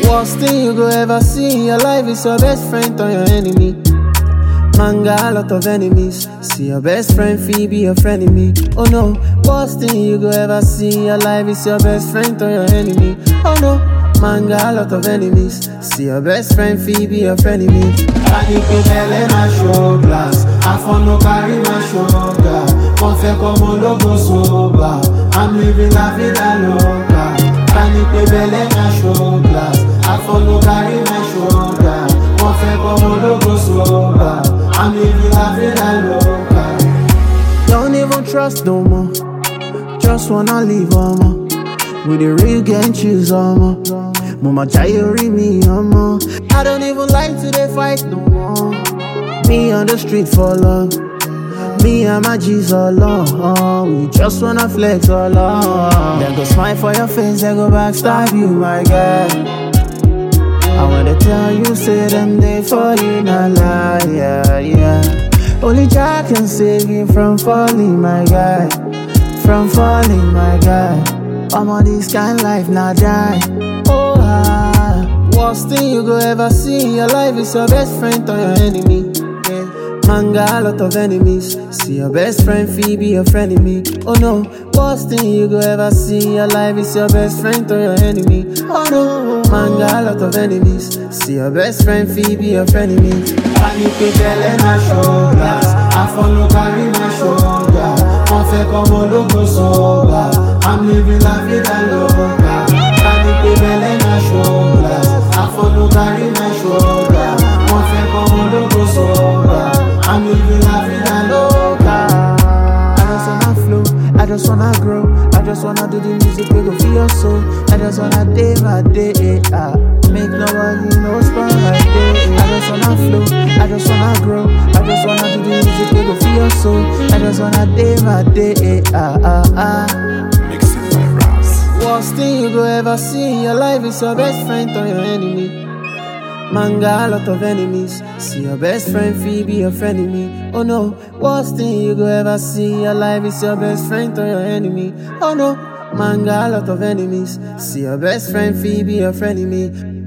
Worst thing you go ever see in your life is your best friend or your enemy. Man got a lot of enemies. See your best friend Phoebe, your frenemy. Oh no, worst thing you go ever see in your life is your best friend or your enemy. Oh no, man got a lot of enemies. See your best friend Phoebe, your frenemy. Panic belle na show glass. I for no carry my shoulder. Mon fait comme un logo soba. I'm living la vida loca. Panic belle na show glass. I for no carry my shoulder. Mon fait comme un logo soba. I'm living la vida loca. Don't even trust no more. Just wanna leave mama. With the real gang choose mama. Mama Jayori me mama. I don't even like to they fight no more. Me on the street for love. Me and my G's alone. We just wanna flex alone. They go smile for your face, they go backstab you, my guy. I wanna tell you, say them they for you, not lie, yeah. Only Jah can save you from falling, my guy. From falling, my guy. I'm on this kind of life, not die. Oh, worst thing you go ever see in your life is your best friend or your enemy. Yeah. Man got a lot of enemies. See your best friend Phoebe, your frenemy. Oh no, worst thing you go ever see in your life is your best friend or your enemy. Oh no, man got a lot of enemies. See your best friend Phoebe, your frenemy. Panic belle na show glass. I for no carry my shoulder. On fait comme un logo soba. I'm living la vida loca. Panic belle na show glass. I for no carry my shoulder. On fait comme un logo soba. I'm living la vida loca. I just wanna flow, I just wanna grow. I just wanna do the music we go feel your soul. I just wanna day by day, make nobody know spend my day. I just wanna flow, I just wanna grow. I just wanna do the music we go feel your soul. I just wanna day by day, Mixing by Rouse. Worst thing you go ever see in your life is your best friend or your enemy. Man got a lot of enemies. See your best friend Phoebe, your frenemy. Oh no, worst thing you go ever see in your life is your best friend or your enemy. Oh no, man got a lot of enemies. See your best friend Phoebe, your frenemy.